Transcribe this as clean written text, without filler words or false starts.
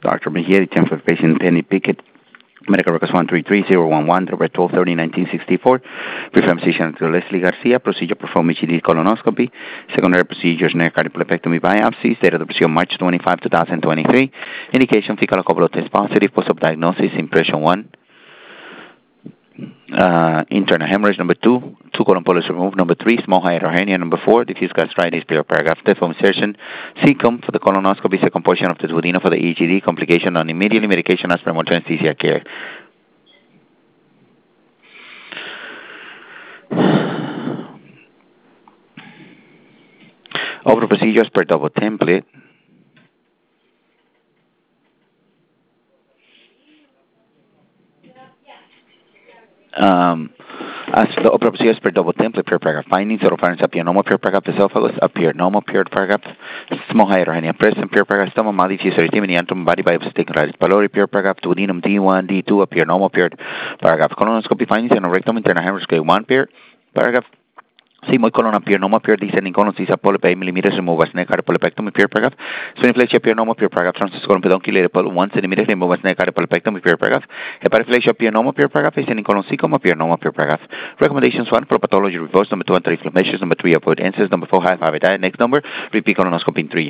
Dr. Mejia, attempt for patient Penny Pickett. Medical records 133011, November 12/30, 1964. Preferred physician Dr. Leslie Garcia. Procedure performed HED colonoscopy. Secondary procedures neck cardiopulmonectomy biopsy. Date of the procedure March 25, 2023. Indication fecal ocular test positive. Post-op diagnosis impression 1. Internal hemorrhage number 2. 2 colon polyps removed. Number 3. Small hiatal hernia. Number 4. Diffuse gastritis. Paragraph Death from insertion. Cecum for the colonoscopy. Second portion of the duodenum for the EGD. Complication on immediately medication aspirin or anesthesia care. Over procedures per double template. As the upper procedures per double template per paragraph. Findings: oropharynx appear normal per paragraph. Esophagus appear normal per paragraph. Small hiatal hernia present per paragraph. Stomach mouth diffuse erythema antrum body biopsy taken right pylori per paragraph. Duodenum D1 D2 appear normal per paragraph. Colonoscopy findings: in rectum internal hemorrhage grade 1 per paragraph. Sigmoid colon appear normal per descending colon CISA polyp 8 millimeters removed as neck cardiopulmonectomy per paragraph. Splenophagia appear normal per paragraph. Transverse colon pedunculated polyp 1 centimeter removed as neck cardiopulmonectomy per paragraph. Hepatophagia appear normal per paragraph. Descending colon cecum appear normal per paragraph. Recommendations: 1. For pathology reverse. Number 2. Anti-inflammation. Number 3. Avoid NSAIDs. Number 4. High fiber diet. Next number. Repeat colonoscopy in 3